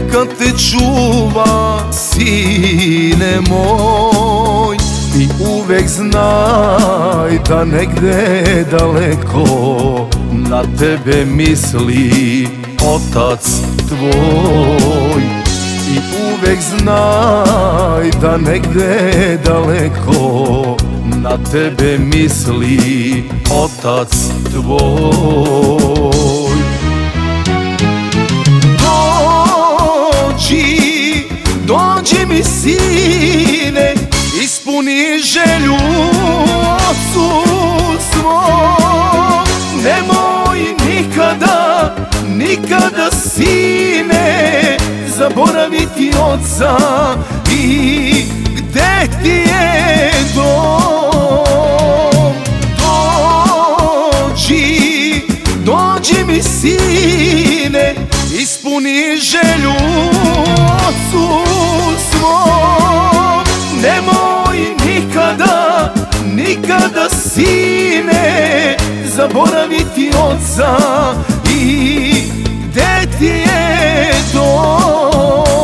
neka te čuva, sine moj. I uvek znaj da negde daleko na tebe misli otac tvoj. I uvek znaj da negde daleko na tebe misli otac tvoj. Dođi mi sine, ispuni želju ocu svom. Nemoj nikada, nikada sine zaboraviti oca i gde ti je dom. Dođi mi sine, ispuni želju ocu svom. Nemoj nikada, nikada sine zaboraviti oca i gde ti je dom.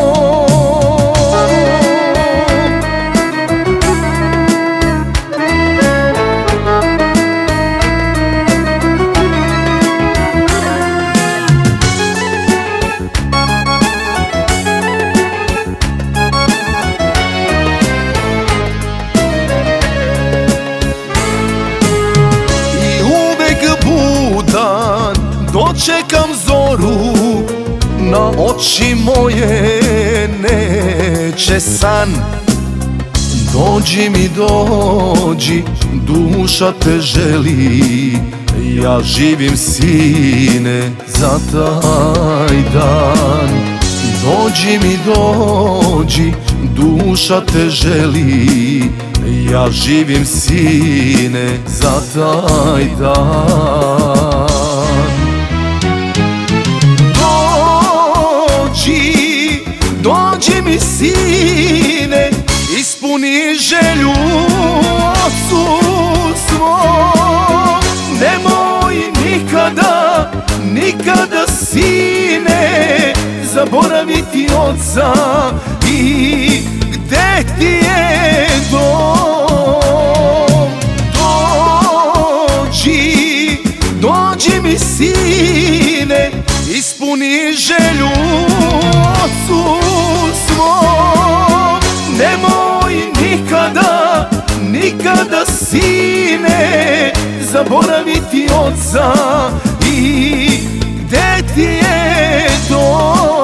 Dočekam zoru, na oči moje neće san. Dođi mi dođi, duša te želi, ja živim sine za taj dan. Dođi mi dođi, duša te želi, ja živim sine za taj dan. Dođi mi sine, ispuni želju ocu svom. Nemoj nikada, nikada sine zaboraviti oca i gde ti je dom. Dođi mi sine, ispuni želju ocu svom. Nemoj nikada, nikada sine zaboraviti oca i gde ti je dom.